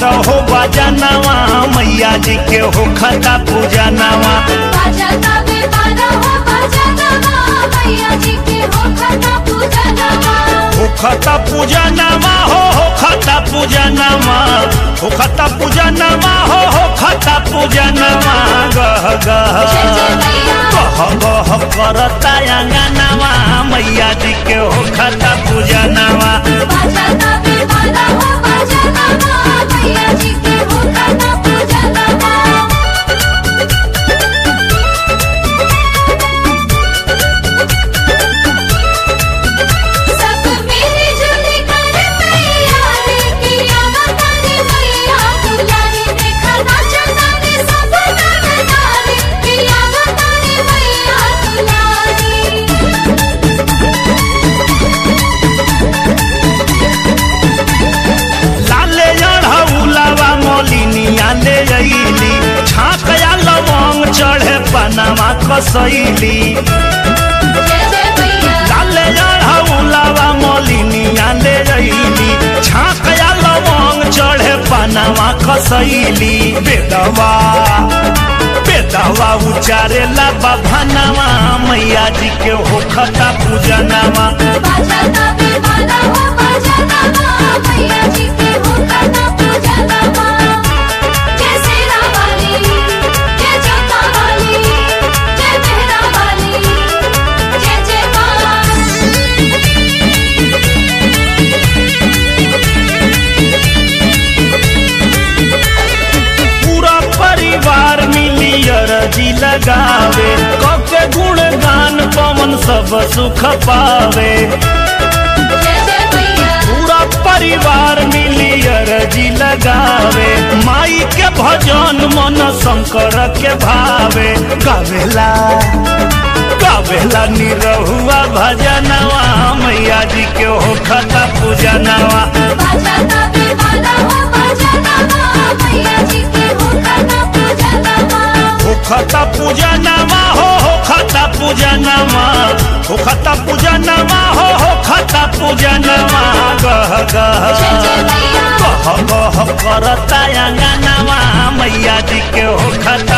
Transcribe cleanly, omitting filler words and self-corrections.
बारहो बजनवा मैया जी के हो खता पूजनवा। खता पूजनवा हो खता पूजनवा हो खता पूजनवा हो खता पूजनवा गह गह करता अंगनवा मैया जी के हो खता पूजनवा। छाकया लवंग चढ़े पनामा कसैली लाले अढ़ौलावा मोलिनिया ले रैली। छाकया लवंग चढ़े पनामा कसैली बेदवा बेदवा उचारे ला बभनवा मैया जी के हो खता पूजनवा। जी लगावे कके गुणगान पवन सब सुख पावे। पूरा परिवार मिली अरजी लगावे माई के भजन मन शंकर के भावे। गावेला गावेला निरहुआ भजनवा मैया जी के हो खता पूजनवा। खता पूजनवा हो खता पूजनवा हो खता पूजनवा हो खता पूजनवा गह गह गह गह करता अंगनवा मैया जी के हो खता